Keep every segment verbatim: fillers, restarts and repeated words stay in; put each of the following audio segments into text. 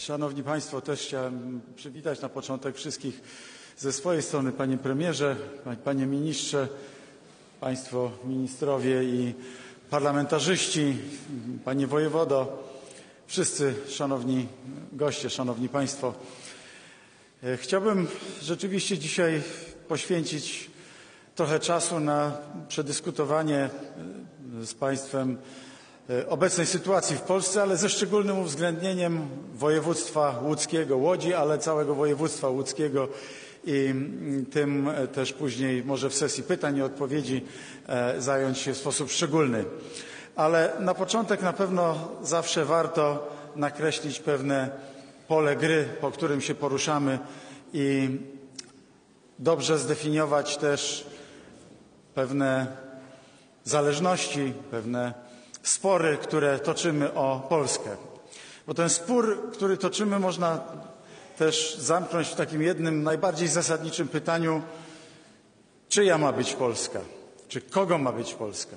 Szanowni Państwo, też chciałem przywitać na początek wszystkich ze swojej strony, Panie Premierze, Panie Ministrze, Państwo Ministrowie i parlamentarzyści, Panie Wojewodo, wszyscy szanowni goście, szanowni Państwo. Chciałbym rzeczywiście dzisiaj poświęcić trochę czasu na przedyskutowanie z Państwem obecnej sytuacji w Polsce, ale ze szczególnym uwzględnieniem województwa łódzkiego, Łodzi, ale całego województwa łódzkiego i tym też później może w sesji pytań i odpowiedzi zająć się w sposób szczególny. Ale na początek na pewno zawsze warto nakreślić pewne pole gry, po którym się poruszamy i dobrze zdefiniować też pewne zależności, pewne spory, które toczymy o Polskę. Bo ten spór, który toczymy, można też zamknąć w takim jednym najbardziej zasadniczym pytaniu, czyja ma być Polska? Czy kogo ma być Polska?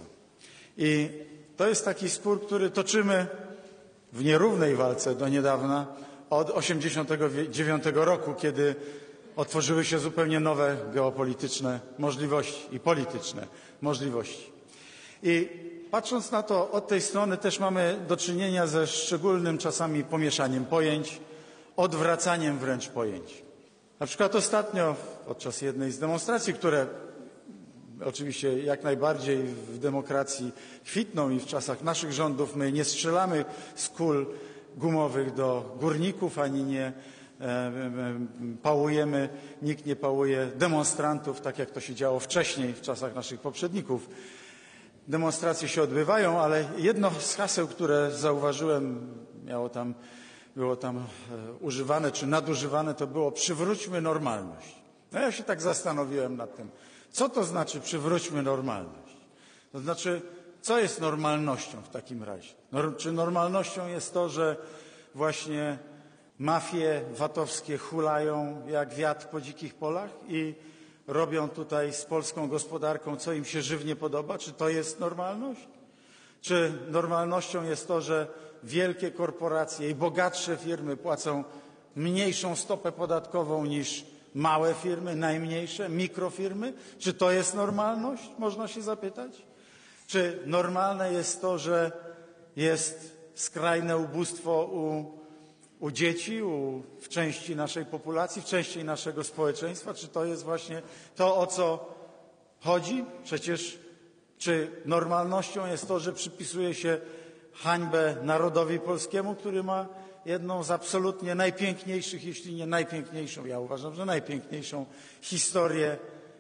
I to jest taki spór, który toczymy w nierównej walce do niedawna, od osiemdziesiątego dziewiątego roku, kiedy otworzyły się zupełnie nowe geopolityczne możliwości i polityczne możliwości. I patrząc na to od tej strony też mamy do czynienia ze szczególnym czasami pomieszaniem pojęć, odwracaniem wręcz pojęć. Na przykład ostatnio podczas jednej z demonstracji, które oczywiście jak najbardziej w demokracji kwitną i w czasach naszych rządów my nie strzelamy z kul gumowych do górników, ani nie e, e, pałujemy, nikt nie pałuje demonstrantów, tak jak to się działo wcześniej w czasach naszych poprzedników. Demonstracje się odbywają, ale jedno z haseł, które zauważyłem, miało tam, było tam e, używane czy nadużywane, to było przywróćmy normalność. No ja się tak zastanowiłem nad tym, co to znaczy przywróćmy normalność? To znaczy, co jest normalnością w takim razie? Nor- czy normalnością jest to, że właśnie mafie VAT-owskie hulają jak wiatr po dzikich polach i robią tutaj z polską gospodarką, co im się żywnie podoba? Czy to jest normalność? Czy normalnością jest to, że wielkie korporacje i bogatsze firmy płacą mniejszą stopę podatkową niż małe firmy, najmniejsze, mikrofirmy? Czy to jest normalność? Można się zapytać. Czy normalne jest to, że jest skrajne ubóstwo u, u dzieci, u, w części naszej populacji, w części naszego społeczeństwa? Czy to jest właśnie to, o co chodzi? Przecież czy normalnością jest to, że przypisuje się hańbę narodowi polskiemu, który ma jedną z absolutnie najpiękniejszych, jeśli nie najpiękniejszą, ja uważam, że najpiękniejszą historię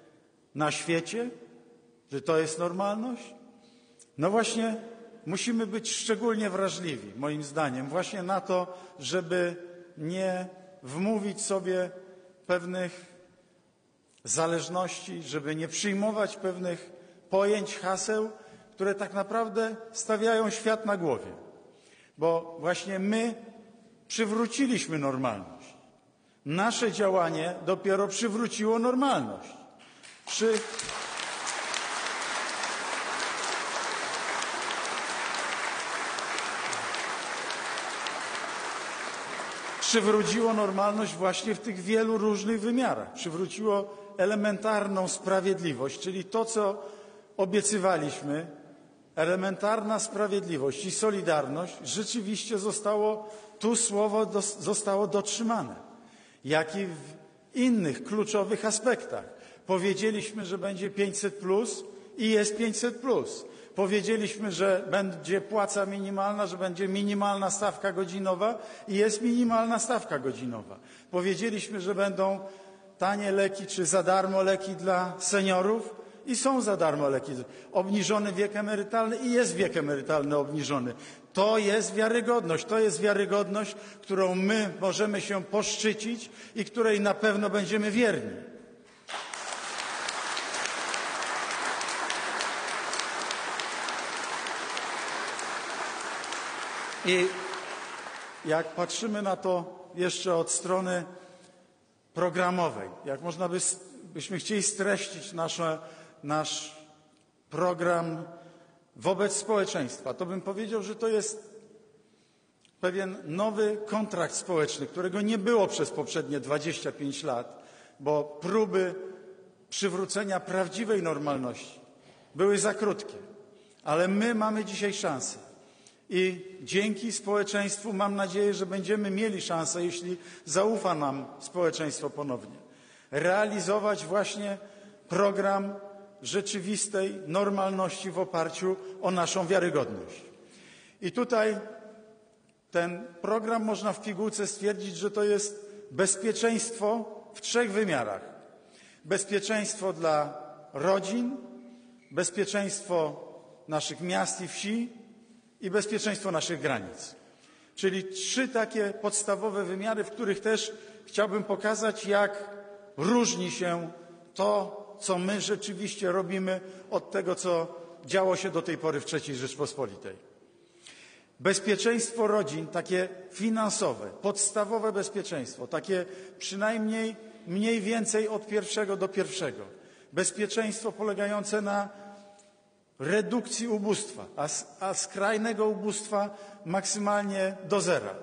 na świecie? Czy to jest normalność? No właśnie musimy być szczególnie wrażliwi, moim zdaniem, właśnie na to, żeby nie wmówić sobie pewnych zależności, żeby nie przyjmować pewnych pojęć, haseł, które tak naprawdę stawiają świat na głowie. Bo właśnie my przywróciliśmy normalność. Nasze działanie dopiero przywróciło normalność. Przy... Przywróciło normalność właśnie w tych wielu różnych wymiarach. Przywróciło elementarną sprawiedliwość, czyli to, co obiecywaliśmy, elementarna sprawiedliwość i solidarność rzeczywiście zostało, tu słowo do, zostało dotrzymane. Jak i w innych kluczowych aspektach. Powiedzieliśmy, że będzie pięćset plus i jest pięćset plus. Powiedzieliśmy, że będzie płaca minimalna, że będzie minimalna stawka godzinowa i jest minimalna stawka godzinowa. Powiedzieliśmy, że będą tanie leki czy za darmo leki dla seniorów i są za darmo leki. Obniżony wiek emerytalny i jest wiek emerytalny obniżony. To jest wiarygodność. To jest wiarygodność, którą my możemy się poszczycić i której na pewno będziemy wierni. I jak patrzymy na to jeszcze od strony programowej, jak można by, byśmy chcieli streścić nasze, nasz program wobec społeczeństwa, to bym powiedział, że to jest pewien nowy kontrakt społeczny, którego nie było przez poprzednie dwadzieścia pięć lat, bo próby przywrócenia prawdziwej normalności były za krótkie. Ale my mamy dzisiaj szansę i dzięki społeczeństwu mam nadzieję, że będziemy mieli szansę, jeśli zaufa nam społeczeństwo ponownie, realizować właśnie program rzeczywistej normalności w oparciu o naszą wiarygodność. I tutaj ten program można w pigułce stwierdzić, że to jest bezpieczeństwo w trzech wymiarach. Bezpieczeństwo dla rodzin, bezpieczeństwo naszych miast i wsi i bezpieczeństwo naszych granic. Czyli trzy takie podstawowe wymiary, w których też chciałbym pokazać, jak różni się to, co my rzeczywiście robimy od tego, co działo się do tej pory w trzeciej Rzeczpospolitej. Bezpieczeństwo rodzin, takie finansowe, podstawowe bezpieczeństwo, takie przynajmniej mniej więcej od pierwszego do pierwszego. Bezpieczeństwo polegające na redukcji ubóstwa, a, a skrajnego ubóstwa maksymalnie do zera.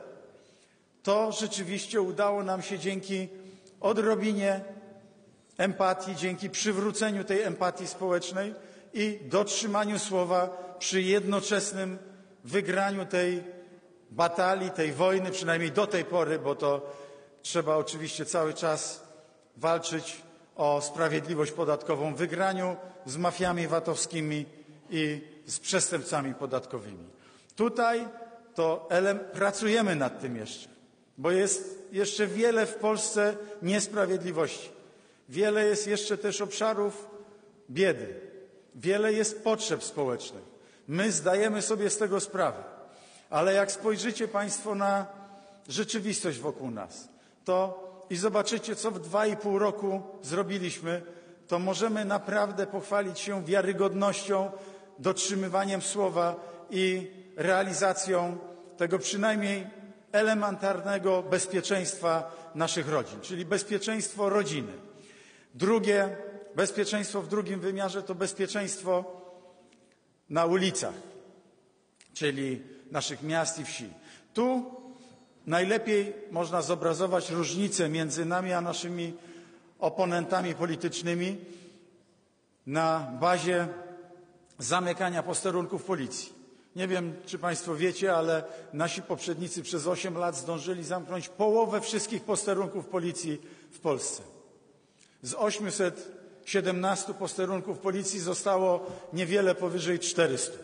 To rzeczywiście udało nam się dzięki odrobinie empatii, dzięki przywróceniu tej empatii społecznej i dotrzymaniu słowa przy jednoczesnym wygraniu tej batalii, tej wojny, przynajmniej do tej pory, bo to trzeba oczywiście cały czas walczyć o sprawiedliwość podatkową, wygraniu z mafiami VAT-owskimi i z przestępcami podatkowymi. Tutaj to pracujemy nad tym jeszcze, bo jest jeszcze wiele w Polsce niesprawiedliwości. Wiele jest jeszcze też obszarów biedy. Wiele jest potrzeb społecznych. My zdajemy sobie z tego sprawę. Ale jak spojrzycie Państwo na rzeczywistość wokół nas, to i zobaczycie, co w dwa i pół roku zrobiliśmy, to możemy naprawdę pochwalić się wiarygodnością, dotrzymywaniem słowa i realizacją tego przynajmniej elementarnego bezpieczeństwa naszych rodzin, czyli bezpieczeństwo rodziny. Drugie, bezpieczeństwo w drugim wymiarze to bezpieczeństwo na ulicach, czyli naszych miast i wsi. Tu najlepiej można zobrazować różnicę między nami a naszymi oponentami politycznymi na bazie zamykania posterunków policji. Nie wiem, czy Państwo wiecie, ale nasi poprzednicy przez osiem lat zdążyli zamknąć połowę wszystkich posterunków policji w Polsce. Z osiemset siedemnastu posterunków policji zostało niewiele powyżej czterystu.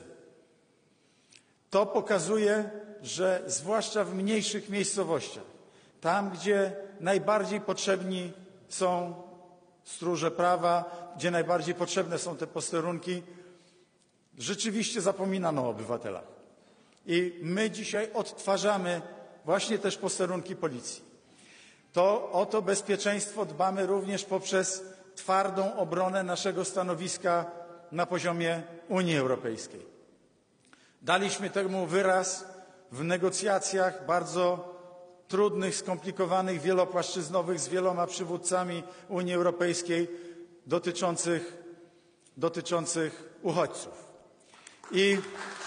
To pokazuje, że zwłaszcza w mniejszych miejscowościach, tam gdzie najbardziej potrzebni są stróże prawa, gdzie najbardziej potrzebne są te posterunki, rzeczywiście zapominano o obywatelach. I my dzisiaj odtwarzamy właśnie też posterunki policji. To o to bezpieczeństwo dbamy również poprzez twardą obronę naszego stanowiska na poziomie Unii Europejskiej. Daliśmy temu wyraz w negocjacjach bardzo trudnych, skomplikowanych, wielopłaszczyznowych z wieloma przywódcami Unii Europejskiej dotyczących, dotyczących uchodźców. I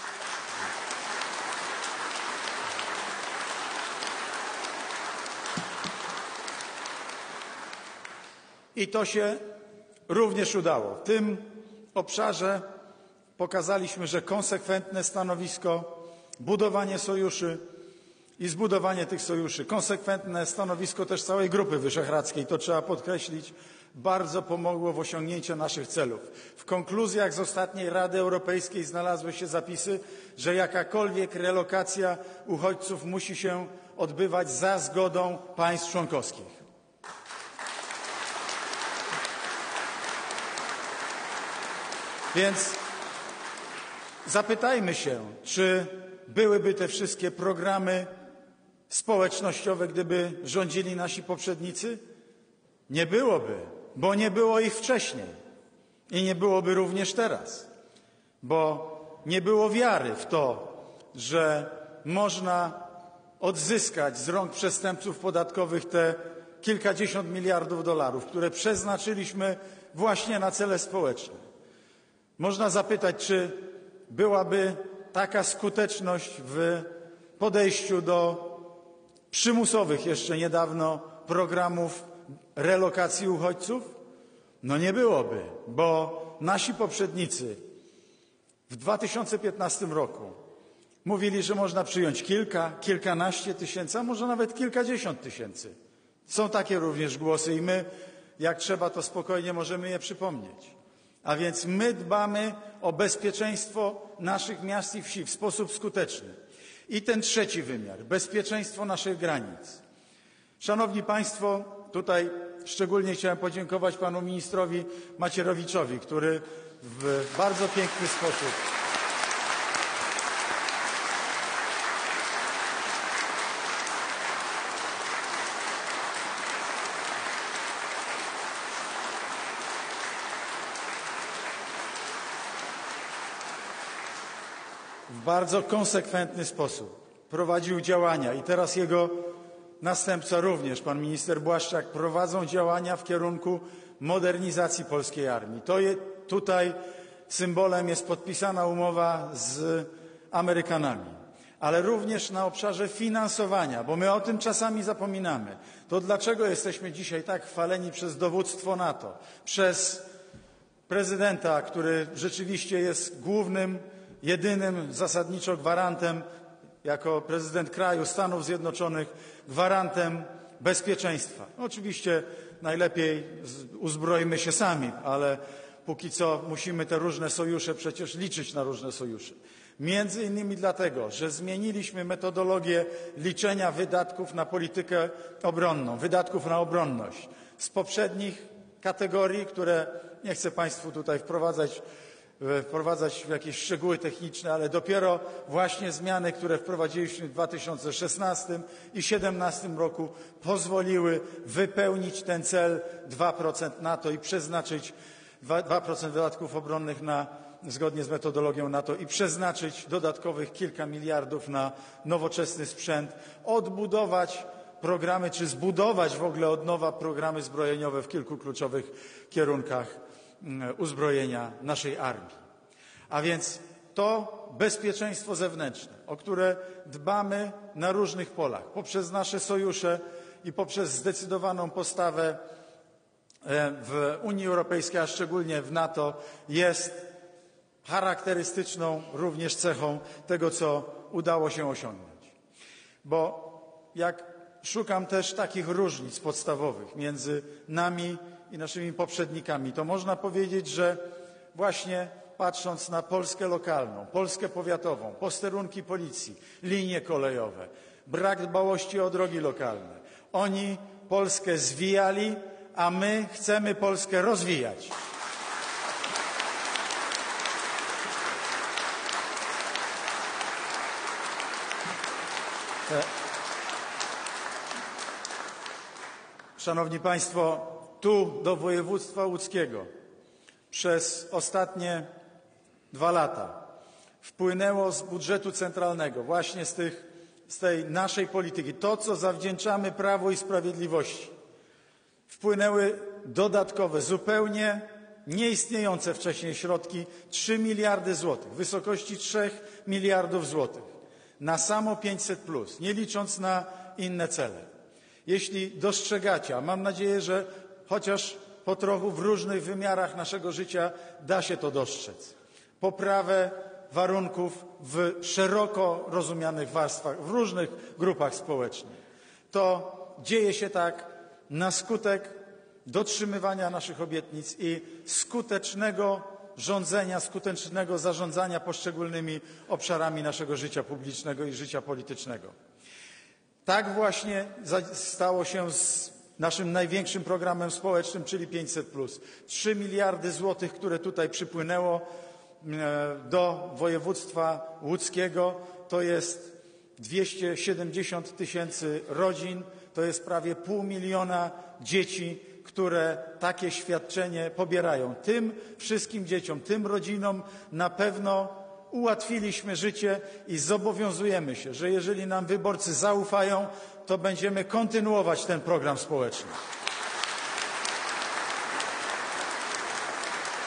I to się również udało. W tym obszarze pokazaliśmy, że konsekwentne stanowisko, budowanie sojuszy i zbudowanie tych sojuszy, konsekwentne stanowisko też całej Grupy Wyszehradzkiej, to trzeba podkreślić, bardzo pomogło w osiągnięciu naszych celów. W konkluzjach z ostatniej Rady Europejskiej znalazły się zapisy, że jakakolwiek relokacja uchodźców musi się odbywać za zgodą państw członkowskich. Więc zapytajmy się, czy byłyby te wszystkie programy społecznościowe, gdyby rządzili nasi poprzednicy? Nie byłoby, bo nie było ich wcześniej i nie byłoby również teraz, bo nie było wiary w to, że można odzyskać z rąk przestępców podatkowych te kilkadziesiąt miliardów dolarów, które przeznaczyliśmy właśnie na cele społeczne. Można zapytać, czy byłaby taka skuteczność w podejściu do przymusowych jeszcze niedawno programów relokacji uchodźców? No nie byłoby, bo nasi poprzednicy w dwa tysiące piętnastym roku mówili, że można przyjąć kilka, kilkanaście tysięcy, a może nawet kilkadziesiąt tysięcy. Są takie również głosy i my, jak trzeba, to spokojnie możemy je przypomnieć. A więc my dbamy o bezpieczeństwo naszych miast i wsi w sposób skuteczny. I ten trzeci wymiar, bezpieczeństwo naszych granic. Szanowni Państwo, tutaj szczególnie chciałem podziękować panu ministrowi Macierewiczowi, który w bardzo piękny sposób w bardzo konsekwentny sposób prowadził działania i teraz jego następca również, pan minister Błaszczak, prowadzą działania w kierunku modernizacji polskiej armii. To je, tutaj symbolem jest podpisana umowa z Amerykanami, ale również na obszarze finansowania, bo my o tym czasami zapominamy. To dlaczego jesteśmy dzisiaj tak chwaleni przez dowództwo NATO, przez prezydenta, który rzeczywiście jest głównym, jedynym zasadniczo gwarantem, jako prezydent kraju Stanów Zjednoczonych, gwarantem bezpieczeństwa. Oczywiście najlepiej uzbrojmy się sami, ale póki co musimy te różne sojusze przecież liczyć na różne sojusze. Między innymi dlatego, że zmieniliśmy metodologię liczenia wydatków na politykę obronną, wydatków na obronność. Z poprzednich kategorii, które nie chcę Państwu tutaj wprowadzać wprowadzać w jakieś szczegóły techniczne, ale dopiero właśnie zmiany, które wprowadziliśmy w dwa tysiące szesnastym i dwa tysiące siedemnastym roku pozwoliły wypełnić ten cel dwa procent NATO i przeznaczyć dwa procent wydatków obronnych na, zgodnie z metodologią NATO i przeznaczyć dodatkowych kilka miliardów na nowoczesny sprzęt, odbudować programy, czy zbudować w ogóle od nowa programy zbrojeniowe w kilku kluczowych kierunkach uzbrojenia naszej armii. A więc to bezpieczeństwo zewnętrzne, o które dbamy na różnych polach, poprzez nasze sojusze i poprzez zdecydowaną postawę w Unii Europejskiej, a szczególnie w NATO, jest charakterystyczną również cechą tego, co udało się osiągnąć. Bo jak szukam też takich różnic podstawowych między nami i naszymi poprzednikami, to można powiedzieć, że właśnie patrząc na Polskę lokalną, Polskę powiatową, posterunki policji, linie kolejowe, brak dbałości o drogi lokalne, oni Polskę zwijali, a my chcemy Polskę rozwijać. Szanowni Państwo, tu do województwa łódzkiego przez ostatnie dwa lata wpłynęło z budżetu centralnego, właśnie z, tych, z tej naszej polityki, to co zawdzięczamy Prawu i Sprawiedliwości, wpłynęły dodatkowe, zupełnie nieistniejące wcześniej środki, trzy miliardy złotych, w wysokości trzech miliardów złotych na samo pięćset plus, nie licząc na inne cele. Jeśli dostrzegacie, a mam nadzieję, że chociaż po trochu w różnych wymiarach naszego życia da się to dostrzec, poprawę warunków w szeroko rozumianych warstwach, w różnych grupach społecznych, to dzieje się tak na skutek dotrzymywania naszych obietnic i skutecznego rządzenia, skutecznego zarządzania poszczególnymi obszarami naszego życia publicznego i życia politycznego. Tak właśnie stało się z naszym największym programem społecznym, czyli pięćset plus. Trzy miliardy złotych, które tutaj przypłynęło do województwa łódzkiego, to jest dwieście siedemdziesiąt tysięcy rodzin, to jest prawie pół miliona dzieci, które takie świadczenie pobierają. Tym wszystkim dzieciom, tym rodzinom na pewno ułatwiliśmy życie i zobowiązujemy się, że jeżeli nam wyborcy zaufają, to będziemy kontynuować ten program społeczny.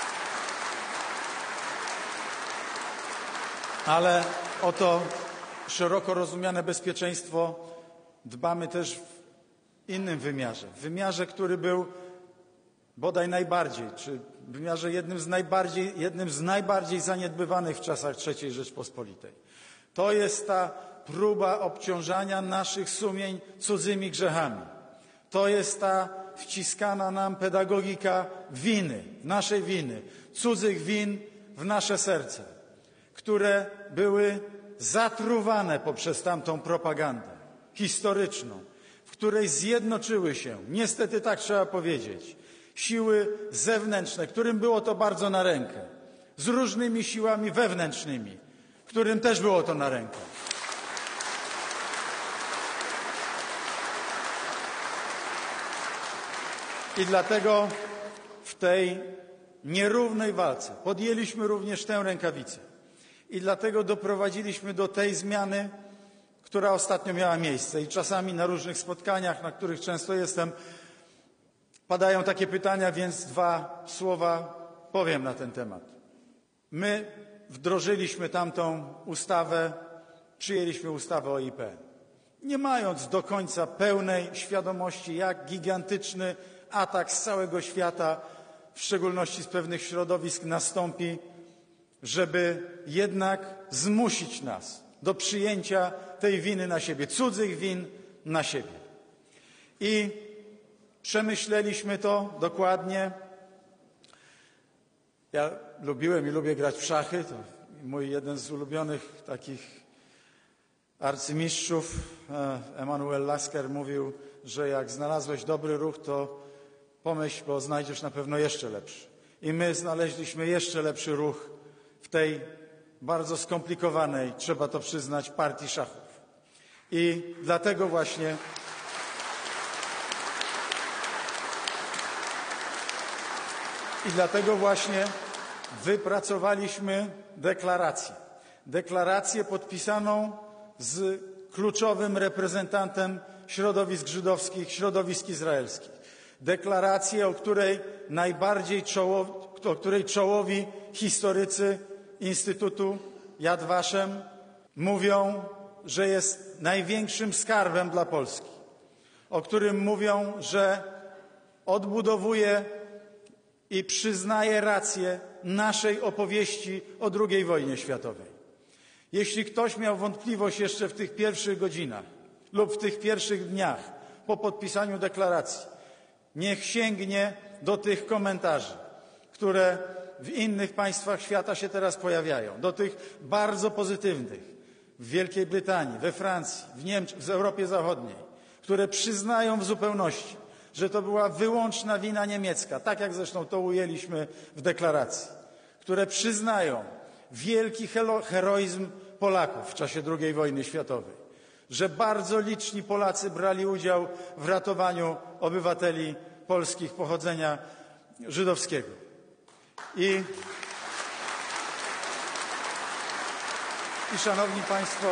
Ale oto, szeroko rozumiane bezpieczeństwo dbamy też w innym wymiarze, w wymiarze, który był bodaj najbardziej, czy w wymiarze jednym z najbardziej, jednym z najbardziej zaniedbywanych w czasach trzeciej Rzeczpospolitej. To jest ta próba obciążania naszych sumień cudzymi grzechami. To jest ta wciskana nam pedagogika winy, naszej winy, cudzych win w nasze serce, które były zatruwane poprzez tamtą propagandę historyczną, w której zjednoczyły się, niestety tak trzeba powiedzieć, siły zewnętrzne, którym było to bardzo na rękę, z różnymi siłami wewnętrznymi, którym też było to na rękę. I dlatego w tej nierównej walce podjęliśmy również tę rękawicę. I dlatego doprowadziliśmy do tej zmiany, która ostatnio miała miejsce. I czasami na różnych spotkaniach, na których często jestem, padają takie pytania, więc dwa słowa powiem na ten temat. My wdrożyliśmy tamtą ustawę, przyjęliśmy ustawę o I P N, nie mając do końca pełnej świadomości, jak gigantyczny atak z całego świata, w szczególności z pewnych środowisk, nastąpi, żeby jednak zmusić nas do przyjęcia tej winy na siebie, cudzych win na siebie. I przemyśleliśmy to dokładnie. Ja lubiłem i lubię grać w szachy. To mój jeden z ulubionych takich arcymistrzów, Emanuel Lasker, mówił, że jak znalazłeś dobry ruch, to pomyśl, bo znajdziesz na pewno jeszcze lepszy. I my znaleźliśmy jeszcze lepszy ruch w tej bardzo skomplikowanej, trzeba to przyznać, partii szachów. I dlatego właśnie i dlatego właśnie wypracowaliśmy deklarację. Deklarację podpisaną z kluczowym reprezentantem środowisk żydowskich, środowisk izraelskich. Deklarację, o której najbardziej czołowi, o której czołowi historycy Instytutu Yad Vashem mówią, że jest największym skarbem dla Polski, o którym mówią, że odbudowuje i przyznaje rację naszej opowieści o drugiej wojnie światowej. Jeśli ktoś miał wątpliwość jeszcze w tych pierwszych godzinach lub w tych pierwszych dniach po podpisaniu deklaracji, niech sięgnie do tych komentarzy, które w innych państwach świata się teraz pojawiają, do tych bardzo pozytywnych w Wielkiej Brytanii, we Francji, w Niemczech, w Europie Zachodniej, które przyznają w zupełności, że to była wyłączna wina niemiecka, tak jak zresztą to ujęliśmy w deklaracji, które przyznają wielki heroizm Polaków w czasie drugiej wojny światowej, że bardzo liczni Polacy brali udział w ratowaniu obywateli polskich pochodzenia żydowskiego. I, i szanowni państwo,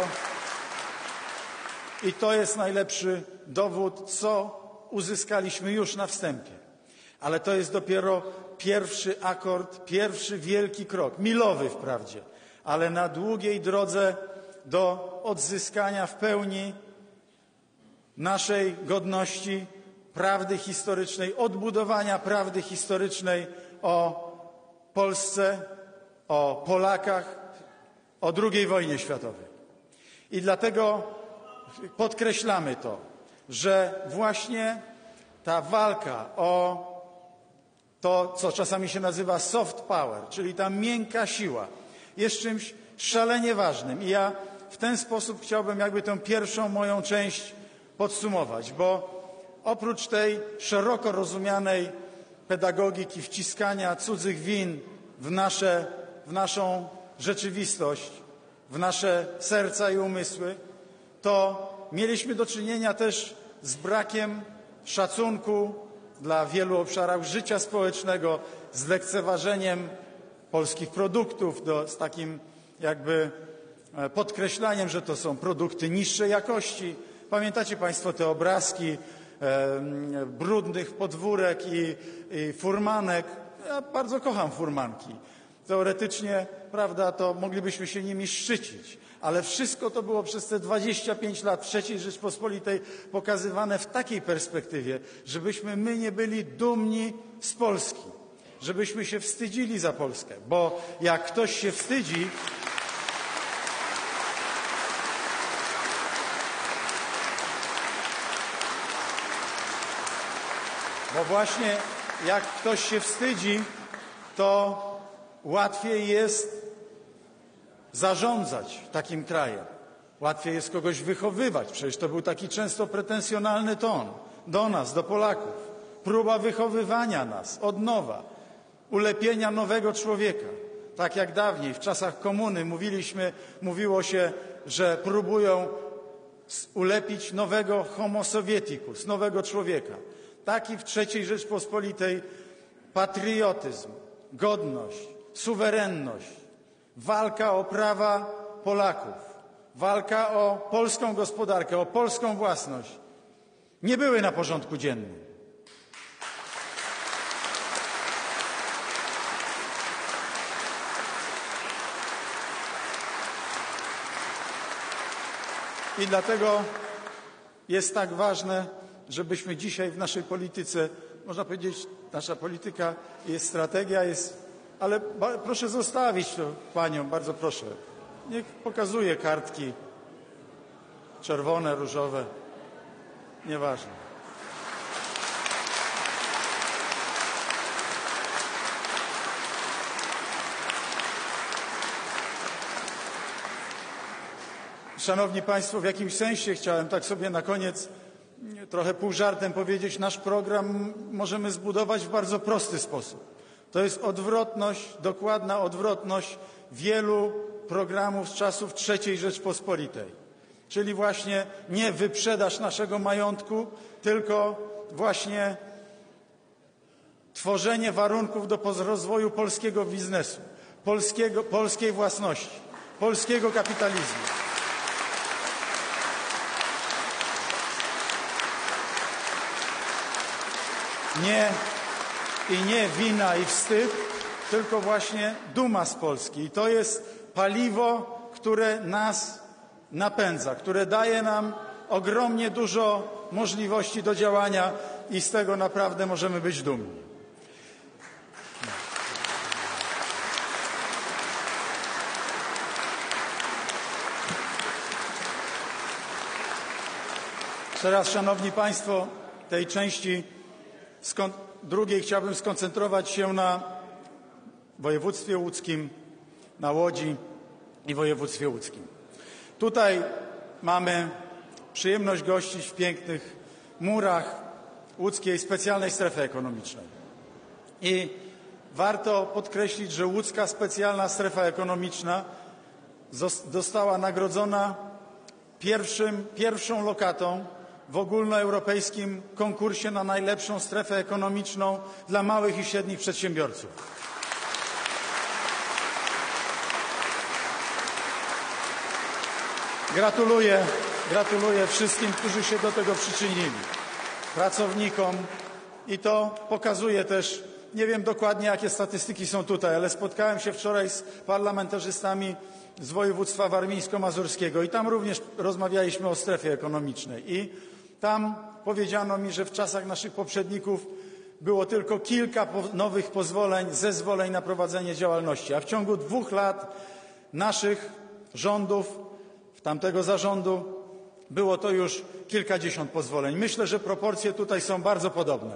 i to jest najlepszy dowód, co uzyskaliśmy już na wstępie. Ale to jest dopiero pierwszy akord, pierwszy wielki krok, milowy wprawdzie, ale na długiej drodze do odzyskania w pełni naszej godności, prawdy historycznej, odbudowania prawdy historycznej o Polsce, o Polakach, o drugiej wojnie światowej. I dlatego podkreślamy to, że właśnie ta walka o to, co czasami się nazywa soft power, czyli ta miękka siła, jest czymś szalenie ważnym. I ja w ten sposób chciałbym jakby tę pierwszą moją część podsumować, bo oprócz tej szeroko rozumianej pedagogiki, wciskania cudzych win w, nasze, w naszą rzeczywistość, w nasze serca i umysły, to mieliśmy do czynienia też z brakiem szacunku dla wielu obszarów życia społecznego, z lekceważeniem polskich produktów, do, z takim jakby podkreślaniem, że to są produkty niższej jakości. Pamiętacie państwo te obrazki e, brudnych podwórek i, i furmanek? Ja bardzo kocham furmanki. Teoretycznie, prawda, to moglibyśmy się nimi szczycić, ale wszystko to było przez te dwadzieścia pięć lat trzeciej Rzeczpospolitej pokazywane w takiej perspektywie, żebyśmy my nie byli dumni z Polski, żebyśmy się wstydzili za Polskę, bo jak ktoś się wstydzi, bo właśnie jak ktoś się wstydzi, to łatwiej jest zarządzać takim krajem. Łatwiej jest kogoś wychowywać. Przecież to był taki często pretensjonalny ton do nas, do Polaków. Próba wychowywania nas od nowa, ulepienia nowego człowieka. Tak jak dawniej, w czasach komuny mówiliśmy, mówiło się, że próbują ulepić nowego homo sovieticus, nowego człowieka. Taki w trzeciej Rzeczpospolitej patriotyzm, godność, suwerenność, walka o prawa Polaków, walka o polską gospodarkę, o polską własność nie były na porządku dziennym. I dlatego jest tak ważne, żebyśmy dzisiaj w naszej polityce, można powiedzieć, nasza polityka jest, strategia jest, ale ba, proszę zostawić to panią, bardzo proszę. Niech pokazuje kartki czerwone, różowe, nieważne. Szanowni Państwo, w jakimś sensie chciałem tak sobie na koniec trochę pół żartem powiedzieć, nasz program możemy zbudować w bardzo prosty sposób. To jest odwrotność, dokładna odwrotność wielu programów z czasów trzeciej Rzeczpospolitej. Czyli właśnie nie wyprzedaż naszego majątku, tylko właśnie tworzenie warunków do rozwoju polskiego biznesu, polskiego, polskiej własności, polskiego kapitalizmu. Nie, i nie wina i wstyd, tylko właśnie duma z Polski. I to jest paliwo, które nas napędza, które daje nam ogromnie dużo możliwości do działania i z tego naprawdę możemy być dumni. Teraz, Szanowni Państwo, tej części drugiej chciałbym skoncentrować się na województwie łódzkim, na Łodzi i województwie łódzkim. Tutaj mamy przyjemność gościć w pięknych murach łódzkiej specjalnej strefy ekonomicznej. I warto podkreślić, że łódzka specjalna strefa ekonomiczna została nagrodzona pierwszym, pierwszą lokatą w ogólnoeuropejskim konkursie na najlepszą strefę ekonomiczną dla małych i średnich przedsiębiorców. Gratuluję, gratuluję wszystkim, którzy się do tego przyczynili, pracownikom i to pokazuje też, nie wiem dokładnie jakie statystyki są tutaj, ale spotkałem się wczoraj z parlamentarzystami z województwa warmińsko-mazurskiego i tam również rozmawialiśmy o strefie ekonomicznej i tam powiedziano mi, że w czasach naszych poprzedników było tylko kilka nowych pozwoleń, zezwoleń na prowadzenie działalności, a w ciągu dwóch lat naszych rządów, tamtego zarządu, było to już kilkadziesiąt pozwoleń. Myślę, że proporcje tutaj są bardzo podobne.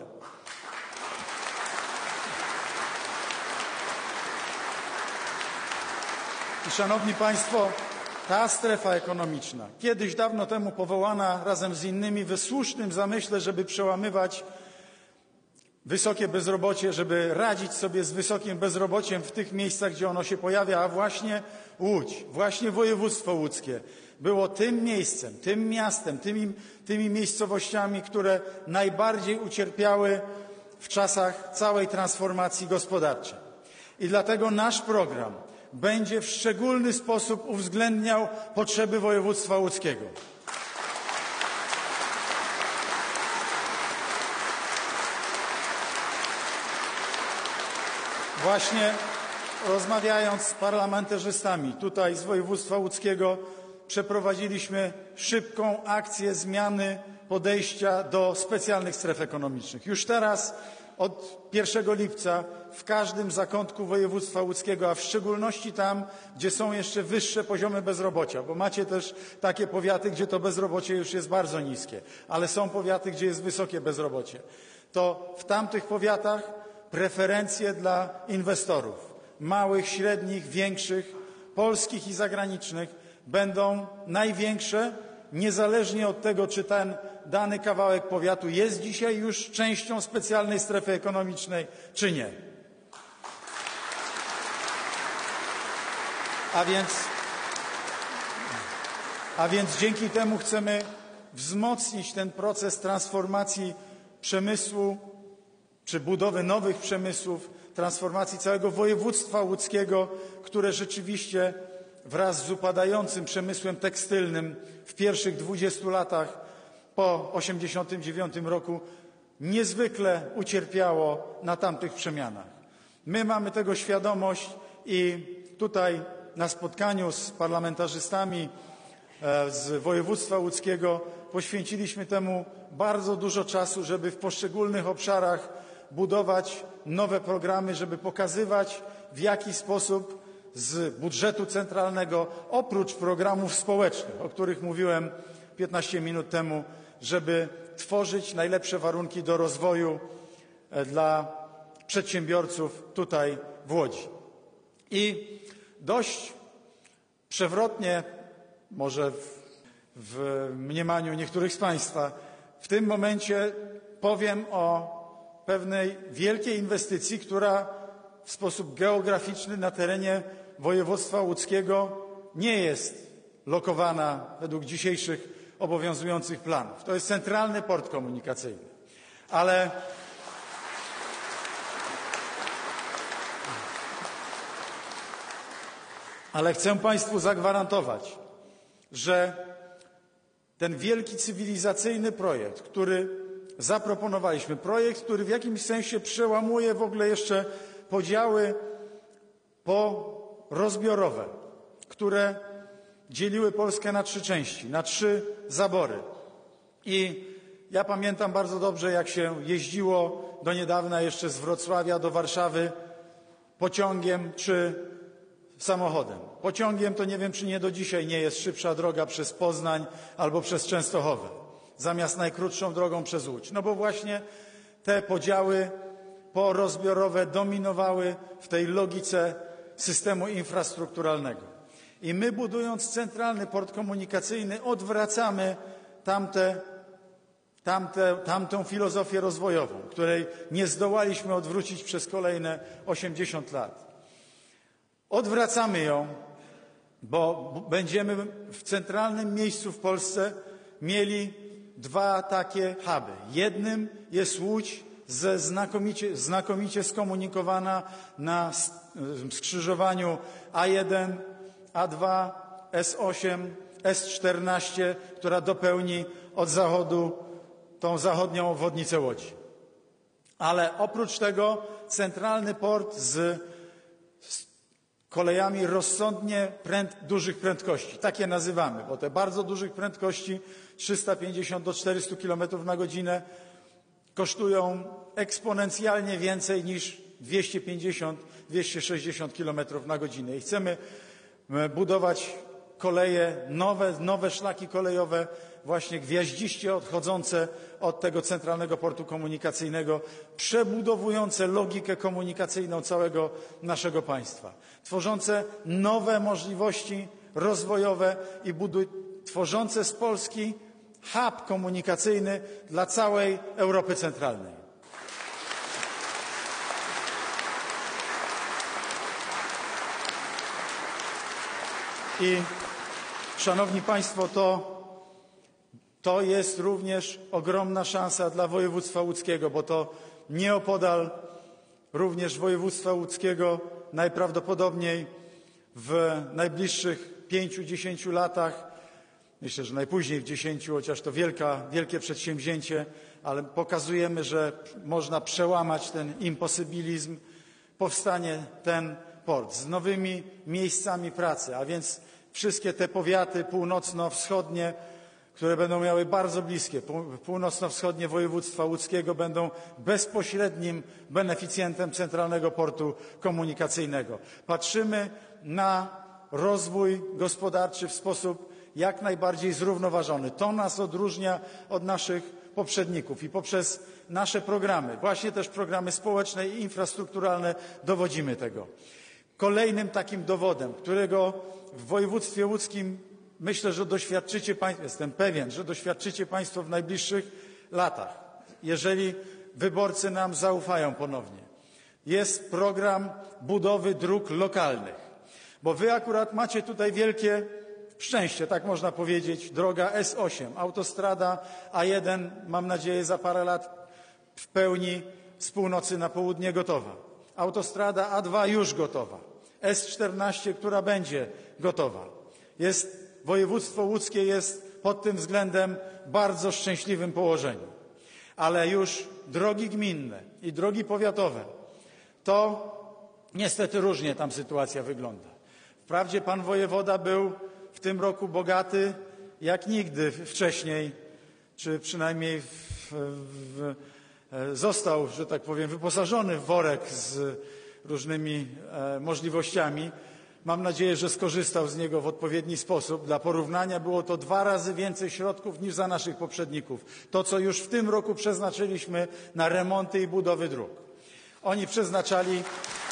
I szanowni Państwo, ta strefa ekonomiczna, kiedyś dawno temu powołana razem z innymi w słusznym zamyśle, żeby przełamywać wysokie bezrobocie, żeby radzić sobie z wysokim bezrobociem w tych miejscach, gdzie ono się pojawia, a właśnie Łódź, właśnie województwo łódzkie było tym miejscem, tym miastem, tymi, tymi miejscowościami, które najbardziej ucierpiały w czasach całej transformacji gospodarczej. I dlatego nasz program będzie w szczególny sposób uwzględniał potrzeby województwa łódzkiego. Właśnie, rozmawiając z parlamentarzystami tutaj z województwa łódzkiego, przeprowadziliśmy szybką akcję zmiany podejścia do specjalnych stref ekonomicznych. Już teraz od pierwszego lipca w każdym zakątku województwa łódzkiego, a w szczególności tam, gdzie są jeszcze wyższe poziomy bezrobocia, bo macie też takie powiaty, gdzie to bezrobocie już jest bardzo niskie, ale są powiaty, gdzie jest wysokie bezrobocie, to w tamtych powiatach preferencje dla inwestorów, małych, średnich, większych, polskich i zagranicznych, będą największe, niezależnie od tego, czy ten dany kawałek powiatu jest dzisiaj już częścią specjalnej strefy ekonomicznej, czy nie. A więc, a więc dzięki temu chcemy wzmocnić ten proces transformacji przemysłu, czy budowy nowych przemysłów, transformacji całego województwa łódzkiego, które rzeczywiście wraz z upadającym przemysłem tekstylnym w pierwszych dwudziestu latach po osiemdziesiątym dziewiątym roku niezwykle ucierpiało na tamtych przemianach. My mamy tego świadomość i tutaj na spotkaniu z parlamentarzystami z województwa łódzkiego poświęciliśmy temu bardzo dużo czasu, żeby w poszczególnych obszarach budować nowe programy, żeby pokazywać, w jaki sposób z budżetu centralnego, oprócz programów społecznych, o których mówiłem piętnaście minut temu, żeby tworzyć najlepsze warunki do rozwoju dla przedsiębiorców tutaj w Łodzi. I dość przewrotnie, może w, w mniemaniu niektórych z Państwa, w tym momencie powiem o pewnej wielkiej inwestycji, która w sposób geograficzny na terenie województwa łódzkiego nie jest lokowana według dzisiejszych obowiązujących planów. To jest Centralny Port Komunikacyjny. Ale Ale chcę Państwu zagwarantować, że ten wielki cywilizacyjny projekt, który zaproponowaliśmy, projekt, który w jakimś sensie przełamuje w ogóle jeszcze podziały porozbiorowe, które dzieliły Polskę na trzy części, na trzy zabory. I ja pamiętam bardzo dobrze, jak się jeździło do niedawna jeszcze z Wrocławia do Warszawy pociągiem czy samochodem. Pociągiem to nie wiem, czy nie do dzisiaj nie jest szybsza droga przez Poznań albo przez Częstochowę, zamiast najkrótszą drogą przez Łódź. No bo właśnie te podziały porozbiorowe dominowały w tej logice systemu infrastrukturalnego. I my, budując Centralny Port Komunikacyjny, odwracamy tamte, tamte, tamtą filozofię rozwojową, której nie zdołaliśmy odwrócić przez kolejne osiemdziesiąt lat. Odwracamy ją, bo będziemy w centralnym miejscu w Polsce mieli dwa takie huby. Jednym jest Łódź, ze znakomicie, znakomicie skomunikowana na skrzyżowaniu A jeden, A dwa, S osiem, S czternaście, która dopełni od zachodu tą zachodnią obwodnicę Łodzi. Ale oprócz tego centralny port z, z kolejami rozsądnie pręd, dużych prędkości. Tak je nazywamy, bo te bardzo dużych prędkości trzysta pięćdziesiąt do czterystu kilometrów na godzinę kosztują eksponencjalnie więcej niż dwieście pięćdziesiąt do dwustu sześćdziesięciu kilometrów na godzinę. I chcemy budować koleje, nowe, nowe szlaki kolejowe, właśnie gwiaździście odchodzące od tego centralnego portu komunikacyjnego, przebudowujące logikę komunikacyjną całego naszego państwa, tworzące nowe możliwości rozwojowe i buduj, tworzące z Polski hub komunikacyjny dla całej Europy Centralnej. I szanowni państwo, to, to jest również ogromna szansa dla województwa łódzkiego, bo to nieopodal również województwa łódzkiego najprawdopodobniej w najbliższych pięciu, dziesięciu latach, myślę, że najpóźniej w dziesięciu, chociaż to wielka, wielkie przedsięwzięcie, ale pokazujemy, że można przełamać ten imposybilizm, powstanie ten port z nowymi miejscami pracy, a więc wszystkie te powiaty północno-wschodnie, które będą miały bardzo bliskie, północno-wschodnie województwa łódzkiego będą bezpośrednim beneficjentem Centralnego Portu Komunikacyjnego. Patrzymy na rozwój gospodarczy w sposób jak najbardziej zrównoważony. To nas odróżnia od naszych poprzedników i poprzez nasze programy, właśnie też programy społeczne i infrastrukturalne dowodzimy tego. Kolejnym takim dowodem, którego w województwie łódzkim myślę, że doświadczycie Państwo, jestem pewien, że doświadczycie Państwo w najbliższych latach, jeżeli wyborcy nam zaufają ponownie, jest program budowy dróg lokalnych, bo Wy akurat macie tutaj wielkie szczęście, tak można powiedzieć, droga S osiem, autostrada A jeden, mam nadzieję za parę lat w pełni z północy na południe gotowa, autostrada A dwa już gotowa, S czternaście, która będzie gotowa. Jest Województwo łódzkie jest pod tym względem w bardzo szczęśliwym położeniu. Ale już drogi gminne i drogi powiatowe, to niestety różnie tam sytuacja wygląda. Wprawdzie pan wojewoda był w tym roku bogaty jak nigdy wcześniej, czy przynajmniej w, w, został, że tak powiem, wyposażony w worek z różnymi e, możliwościami. Mam nadzieję, że skorzystał z niego w odpowiedni sposób. Dla porównania było to dwa razy więcej środków niż za naszych poprzedników. To, co już w tym roku przeznaczyliśmy na remonty i budowy dróg. Oni przeznaczali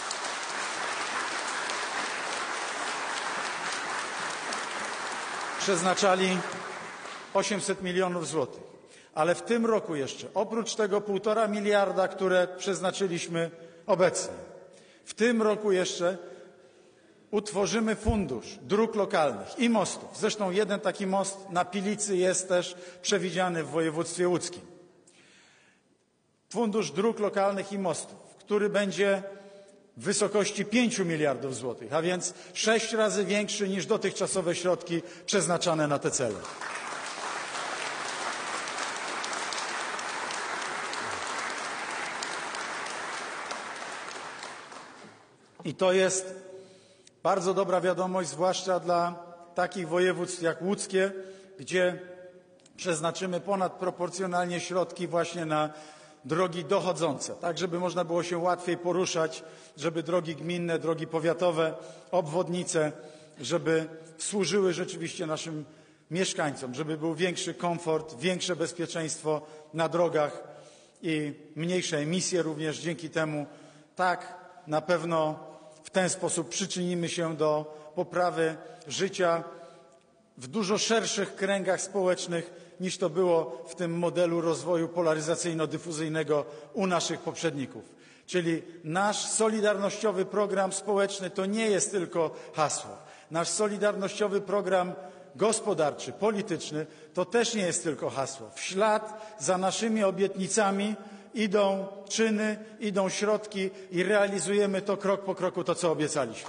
przeznaczali osiemset milionów złotych. Ale w tym roku jeszcze, oprócz tego półtora miliarda, które przeznaczyliśmy obecnie, w tym roku jeszcze utworzymy fundusz dróg lokalnych i mostów. Zresztą jeden taki most na Pilicy jest też przewidziany w województwie łódzkim. Fundusz dróg lokalnych i mostów, który będzie w wysokości pięciu miliardów złotych, a więc sześć razy większy niż dotychczasowe środki przeznaczane na te cele. I to jest bardzo dobra wiadomość, zwłaszcza dla takich województw jak łódzkie, gdzie przeznaczymy ponadproporcjonalnie środki właśnie na drogi dochodzące, tak żeby można było się łatwiej poruszać, żeby drogi gminne, drogi powiatowe, obwodnice, żeby służyły rzeczywiście naszym mieszkańcom, żeby był większy komfort, większe bezpieczeństwo na drogach i mniejsze emisje również dzięki temu. Tak, na pewno w ten sposób przyczynimy się do poprawy życia w dużo szerszych kręgach społecznych niż to było w tym modelu rozwoju polaryzacyjno-dyfuzyjnego u naszych poprzedników. Czyli nasz solidarnościowy program społeczny to nie jest tylko hasło. Nasz solidarnościowy program gospodarczy, polityczny to też nie jest tylko hasło. W ślad za naszymi obietnicami idą czyny, idą środki i realizujemy to krok po kroku, to co obiecaliśmy.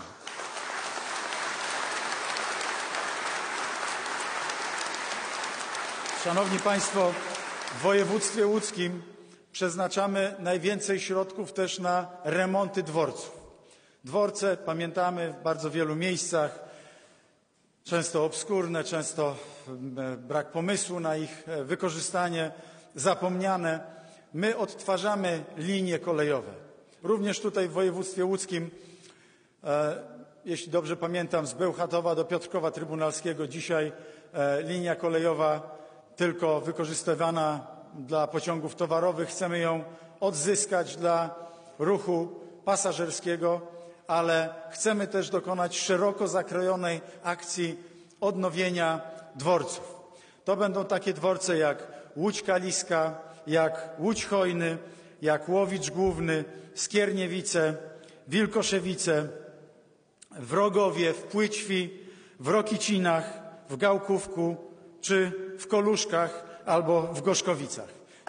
Szanowni Państwo, w województwie łódzkim przeznaczamy najwięcej środków też na remonty dworców. Dworce, pamiętamy, w bardzo wielu miejscach, często obskurne, często brak pomysłu na ich wykorzystanie, zapomniane. My odtwarzamy linie kolejowe. Również tutaj w województwie łódzkim, e, jeśli dobrze pamiętam, z Bełchatowa do Piotrkowa Trybunalskiego dzisiaj e, linia kolejowa tylko wykorzystywana dla pociągów towarowych. Chcemy ją odzyskać dla ruchu pasażerskiego, ale chcemy też dokonać szeroko zakrojonej akcji odnowienia dworców. To będą takie dworce jak Łódź Kaliska, jak Łódź Hojny, jak Łowicz Główny, Skierniewice, Wilkoszewice, w Rogowie, w Płyćwi, w Rocicinach, w Gałkówku czy w Koluszkach albo w Gorzkowicach.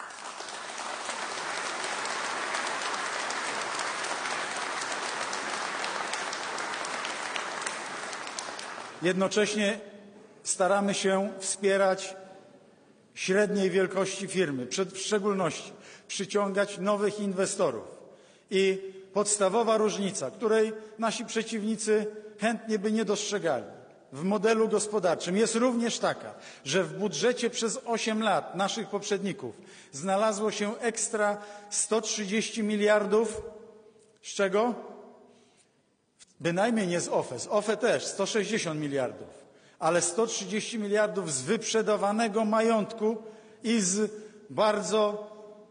Jednocześnie staramy się wspierać średniej wielkości firmy, w szczególności przyciągać nowych inwestorów i podstawowa różnica, której nasi przeciwnicy chętnie by nie dostrzegali w modelu gospodarczym, jest również taka, że w budżecie przez osiem lat naszych poprzedników znalazło się ekstra sto trzydzieści miliardów. Z czego? Bynajmniej nie z O F E. Z O F E też sto sześćdziesiąt miliardów, ale sto trzydzieści miliardów z wyprzedawanego majątku i z bardzo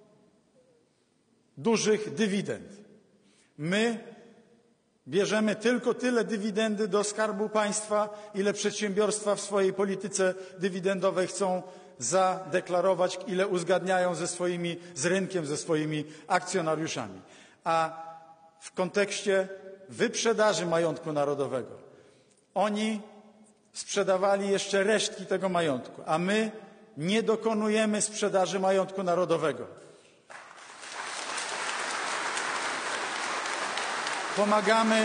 dużych dywidend. My bierzemy tylko tyle dywidendy do Skarbu Państwa, ile przedsiębiorstwa w swojej polityce dywidendowej chcą zadeklarować, ile uzgadniają ze swoimi, z rynkiem, ze swoimi akcjonariuszami. A w kontekście wyprzedaży majątku narodowego oni sprzedawali jeszcze resztki tego majątku, a my nie dokonujemy sprzedaży majątku narodowego. Pomagamy,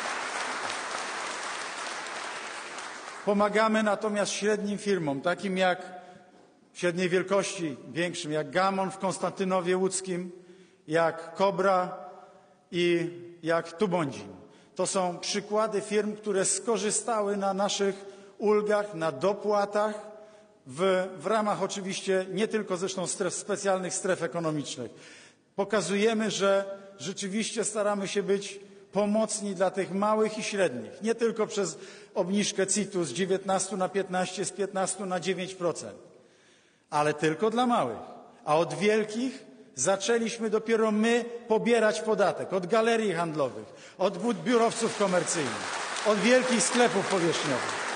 pomagamy natomiast średnim firmom, takim jak średniej wielkości, większym, jak Gamon w Konstantynowie Łódzkim, jak Kobra i jak Tubondzin. To są przykłady firm, które skorzystały na naszych ulgach, na dopłatach, w, w ramach oczywiście nie tylko zresztą stref, specjalnych stref ekonomicznych. Pokazujemy, że rzeczywiście staramy się być pomocni dla tych małych i średnich, nie tylko przez obniżkę C I T-u z dziewiętnastu na piętnaście, z piętnastu na dziewięć procent, ale tylko dla małych, a od wielkich zaczęliśmy dopiero my pobierać podatek, od galerii handlowych, od biurowców komercyjnych, od wielkich sklepów powierzchniowych.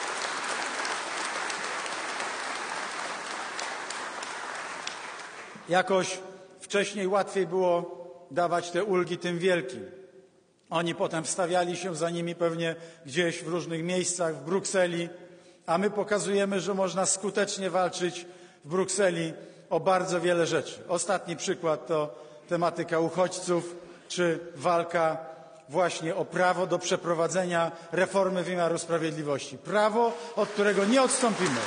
Jakoś wcześniej łatwiej było dawać te ulgi tym wielkim. Oni potem wstawiali się za nimi pewnie gdzieś w różnych miejscach, w Brukseli, a my pokazujemy, że można skutecznie walczyć w Brukseli o bardzo wiele rzeczy. Ostatni przykład to tematyka uchodźców, czy walka właśnie o prawo do przeprowadzenia reformy wymiaru sprawiedliwości. Prawo, od którego nie odstąpimy.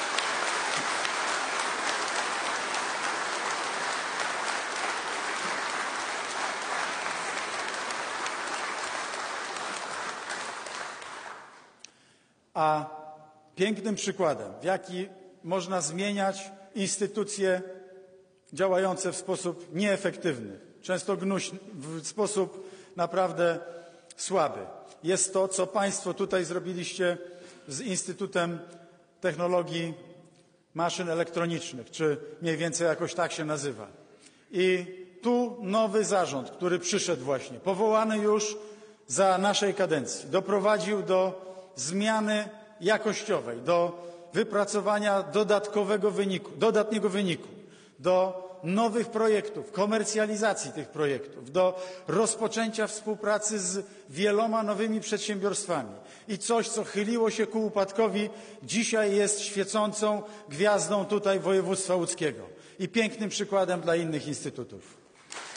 A pięknym przykładem, w jaki można zmieniać instytucje działające w sposób nieefektywny, często gnuśny, w sposób naprawdę słaby, jest to, co Państwo tutaj zrobiliście z Instytutem Technologii Maszyn Elektronicznych, czy mniej więcej jakoś tak się nazywa. I tu nowy zarząd, który przyszedł właśnie, powołany już za naszej kadencji, doprowadził do zmiany jakościowej, do wypracowania dodatkowego wyniku, dodatniego wyniku, do nowych projektów, komercjalizacji tych projektów, do rozpoczęcia współpracy z wieloma nowymi przedsiębiorstwami. I coś, co chyliło się ku upadkowi, dzisiaj jest świecącą gwiazdą tutaj województwa łódzkiego i pięknym przykładem dla innych instytutów.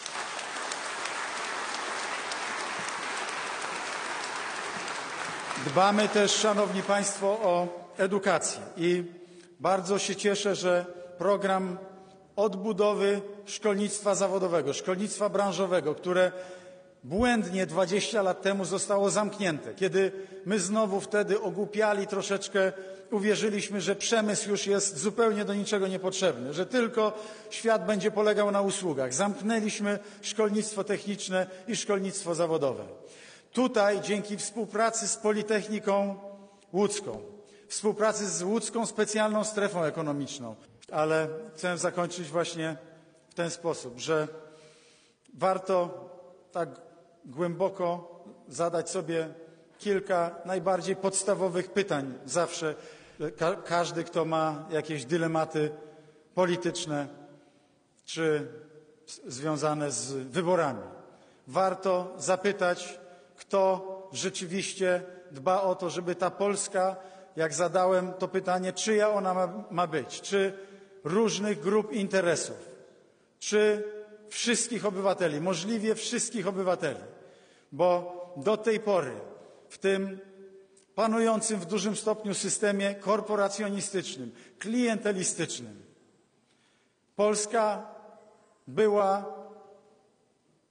Dbamy też, Szanowni Państwo, o edukację i bardzo się cieszę, że program odbudowy szkolnictwa zawodowego, szkolnictwa branżowego, które błędnie dwadzieścia lat temu zostało zamknięte, kiedy my znowu wtedy ogłupiali troszeczkę, uwierzyliśmy, że przemysł już jest zupełnie do niczego niepotrzebny, że tylko świat będzie polegał na usługach. Zamknęliśmy szkolnictwo techniczne i szkolnictwo zawodowe. Tutaj dzięki współpracy z Politechniką Łódzką, współpracy z Łódzką Specjalną Strefą Ekonomiczną, ale chcę zakończyć właśnie w ten sposób, że warto tak głęboko zadać sobie kilka najbardziej podstawowych pytań zawsze. Ka- każdy, kto ma jakieś dylematy polityczne czy z- związane z wyborami. Warto zapytać, kto rzeczywiście dba o to, żeby ta Polska, jak zadałem to pytanie, czyja ona ma, ma być, czy różnych grup interesów, czy wszystkich obywateli, możliwie wszystkich obywateli, bo do tej pory w tym panującym w dużym stopniu systemie korporacjonistycznym, klientelistycznym Polska była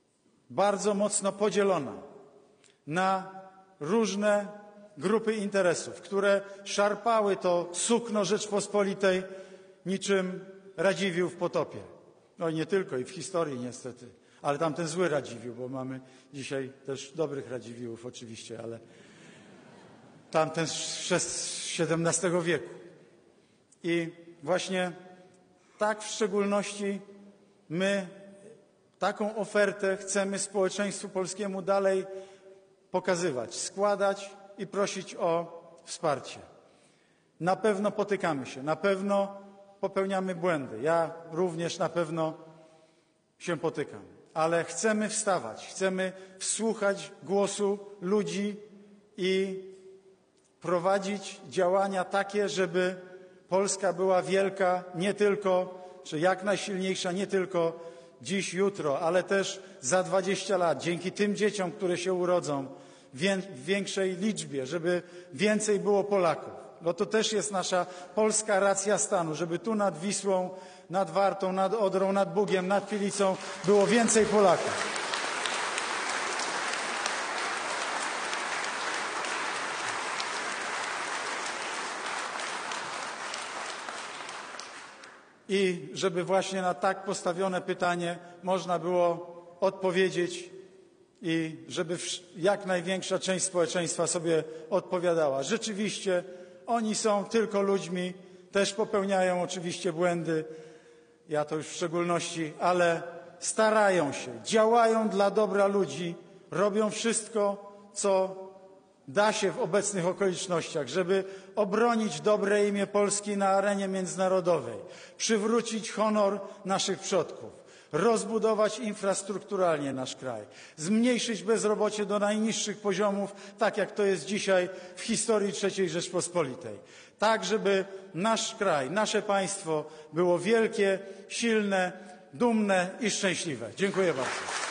bardzo mocno podzielona na różne grupy interesów, które szarpały to sukno Rzeczpospolitej niczym Radziwiłł w potopie. No i nie tylko, i w historii niestety, ale tamten zły Radziwiłł, bo mamy dzisiaj też dobrych Radziwiłłów oczywiście, ale tamten z siedemnastego wieku. I właśnie tak w szczególności my taką ofertę chcemy społeczeństwu polskiemu dalej pokazywać, składać i prosić o wsparcie. Na pewno potykamy się, na pewno popełniamy błędy. Ja również na pewno się potykam, ale chcemy wstawać, chcemy wsłuchać głosu ludzi i prowadzić działania takie, żeby Polska była wielka nie tylko, czy jak najsilniejsza nie tylko dziś, jutro, ale też za dwadzieścia lat, dzięki tym dzieciom, które się urodzą w większej liczbie, żeby więcej było Polaków. Bo to też jest nasza polska racja stanu, żeby tu nad Wisłą, nad Wartą, nad Odrą, nad Bugiem, nad Pilicą było więcej Polaków. I żeby właśnie na tak postawione pytanie można było odpowiedzieć i żeby jak największa część społeczeństwa sobie odpowiadała. Rzeczywiście oni są tylko ludźmi, też popełniają oczywiście błędy, ja to już w szczególności, ale starają się, działają dla dobra ludzi, robią wszystko, co da się w obecnych okolicznościach, żeby obronić dobre imię Polski na arenie międzynarodowej, przywrócić honor naszych przodków, rozbudować infrastrukturalnie nasz kraj, zmniejszyć bezrobocie do najniższych poziomów, tak jak to jest dzisiaj w historii trzeciej Rzeczpospolitej. Tak, żeby nasz kraj, nasze państwo było wielkie, silne, dumne i szczęśliwe. Dziękuję bardzo.